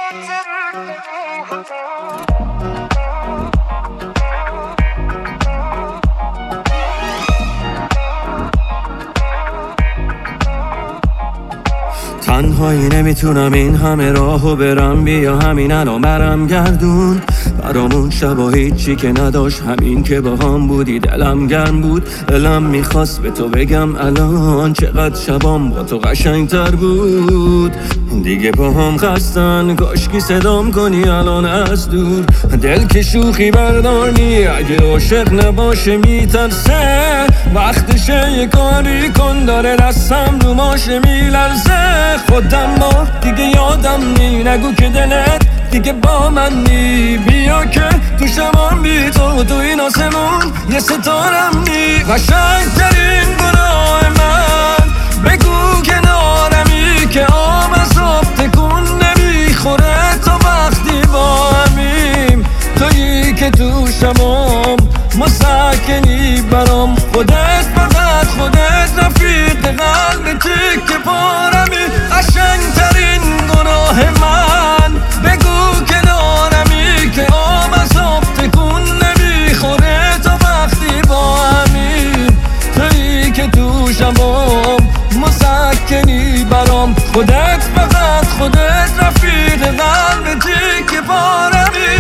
تنهایی نمیتونم این همه راهو برم، بیا همین الان برم گردون برامون شبا هیچی که نداشت، همین که با هم بودی دلم گرم بود. دلم میخواست به تو بگم الان چقدر شبام با تو قشنگتر بود. دیگه با هم خستن کاشکی صدام کنی الان از دور. دل که شوخی برداری اگه عاشق نباشه میترسه، وقتشه یه کاری کن داره دستم رو ماشه میلرزه. خودم با دیگه یادم نی، نگو که دلت دیگه با من نی. بیا که تو شمان بی تو این آسمون یه ستارم نی. قشنگترین گناه من بگو کنارمی که آب از آب تکون نمیخوره تا وقتی با همیم. تویی که تو شمام مسکنی برام، خودت فقط خودت رفیق قلب تیک پارمی. قشنگترین گناه من بگو کنارمی که آب از آب تکون نمیخوره تا وقتی با همیم. تویی که تو شمام مسکنی برام، خودت فقط خودت رفیق قلب تیک پارمی.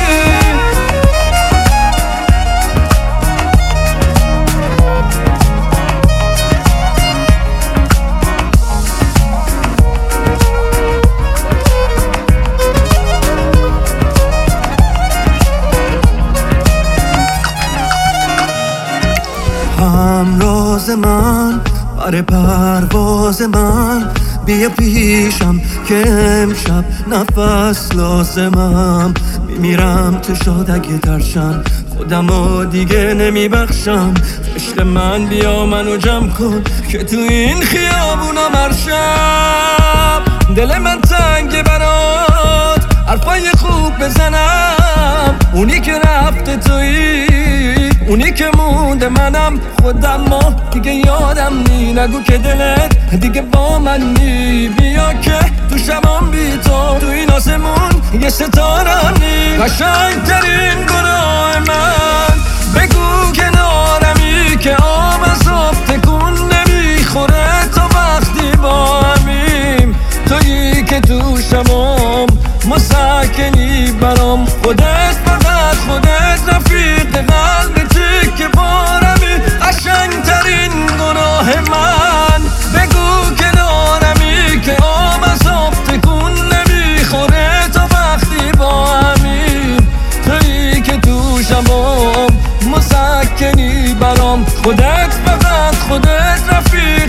همراز من برای پرواز من، بیا پیشم که امشب نفس لازمم. میمیرم تو شاد اگه ترشم، خودمو دیگه نمیبخشم. عشق من بیا منو جمع کن که تو این خیابونم هر شب دل من تنگه برات حرفای خوب بزنم. اونی که رفته تویی، اونی که مونده منم. خودم ما دیگه یادم نی، نگو که دلت دیگه با من نی. بیا که تو شبام بی تو این آسمون یه ستارم نی. قشنگترین گناه من بگو کنارمی که آب از آب تکون نمیخوره تا وقتی با همیم. تویی که تو شبام مسکنی برام، خودت فقط خودت رفیق قلب تیک پارمی. قشنگترین گناه من بگو کنارمی که آب از آب تکون نمیخوره تا وقتی با همیم. تویی که تو شبام مسکنی برام، خودت فقط خودت رفیق